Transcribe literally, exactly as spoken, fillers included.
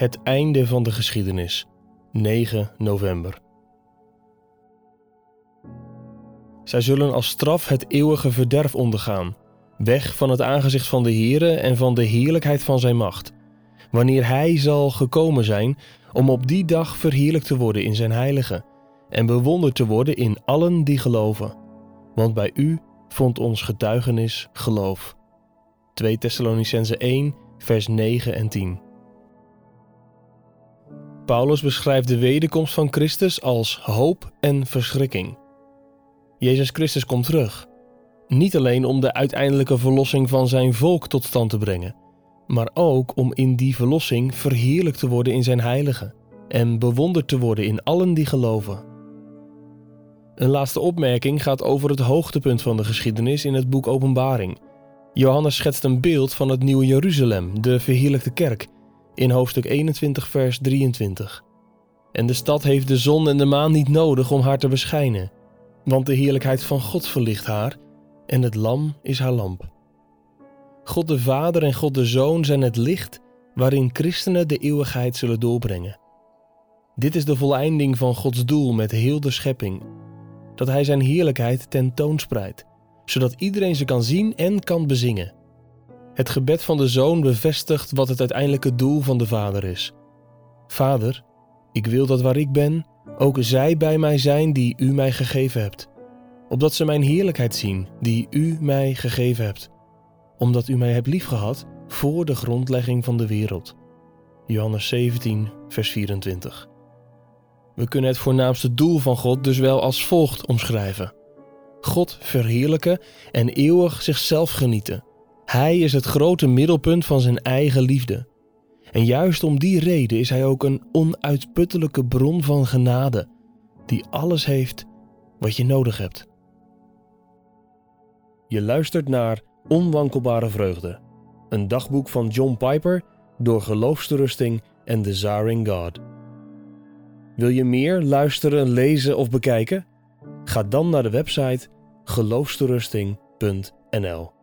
Het einde van de geschiedenis, negen november. Zij zullen als straf het eeuwige verderf ondergaan, weg van het aangezicht van de Heere en van de heerlijkheid van zijn macht, wanneer hij zal gekomen zijn om op die dag verheerlijkt te worden in zijn heilige en bewonderd te worden in allen die geloven. Want bij u vond ons getuigenis geloof. twee Thessalonicenzen één, vers negen en tien. Paulus beschrijft de wederkomst van Christus als hoop en verschrikking. Jezus Christus komt terug. Niet alleen om de uiteindelijke verlossing van zijn volk tot stand te brengen, maar ook om in die verlossing verheerlijkt te worden in zijn heilige en bewonderd te worden in allen die geloven. Een laatste opmerking gaat over het hoogtepunt van de geschiedenis in het boek Openbaring. Johannes schetst een beeld van het nieuwe Jeruzalem, de verheerlijkte kerk, in hoofdstuk eenentwintig vers drieëntwintig. En de stad heeft de zon en de maan niet nodig om haar te beschijnen, want de heerlijkheid van God verlicht haar en het lam is haar lamp. God de Vader en God de Zoon zijn het licht waarin christenen de eeuwigheid zullen doorbrengen. Dit is de voleinding van Gods doel met heel de schepping, dat hij zijn heerlijkheid tentoonspreidt, zodat iedereen ze kan zien en kan bezingen. Het gebed van de Zoon bevestigt wat het uiteindelijke doel van de Vader is. Vader, ik wil dat waar ik ben, ook zij bij mij zijn die u mij gegeven hebt, opdat ze mijn heerlijkheid zien die u mij gegeven hebt, omdat u mij hebt liefgehad voor de grondlegging van de wereld. Johannes zeventien, vers vierentwintig. We kunnen het voornaamste doel van God dus wel als volgt omschrijven: God verheerlijken en eeuwig zichzelf genieten. Hij is het grote middelpunt van zijn eigen liefde. En juist om die reden is hij ook een onuitputtelijke bron van genade, die alles heeft wat je nodig hebt. Je luistert naar Onwankelbare Vreugde, een dagboek van John Piper door Geloofsterusting en Desiring God. Wil je meer luisteren, lezen of bekijken? Ga dan naar de website geloofsterusting punt n l.